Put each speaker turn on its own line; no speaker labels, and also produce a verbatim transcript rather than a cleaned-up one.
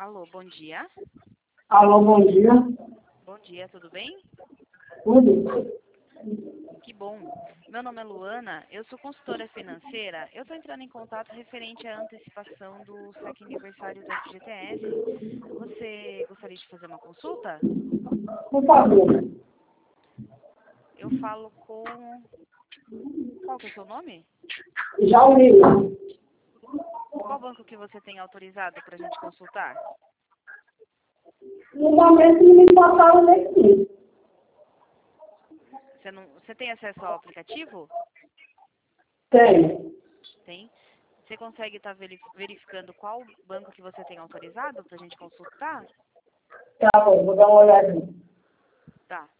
Alô, bom dia.
Alô, bom dia.
Bom dia, tudo bem?
Tudo?
Que bom. Meu nome é Luana, eu sou consultora financeira. Eu estou entrando em contato referente à antecipação do saque aniversário do F G T S. Você gostaria de fazer uma consulta?
Por favor.
Eu falo com... Qual que é o seu nome?
Jaurina.
Qual banco que você tem autorizado para a gente consultar?
No momento não me passaram nem.
Você, não... você tem acesso ao aplicativo?
Tem.
Tem. Você consegue estar verificando qual banco que você tem autorizado para a gente consultar?
Tá bom, vou dar uma olhadinha.
Tá.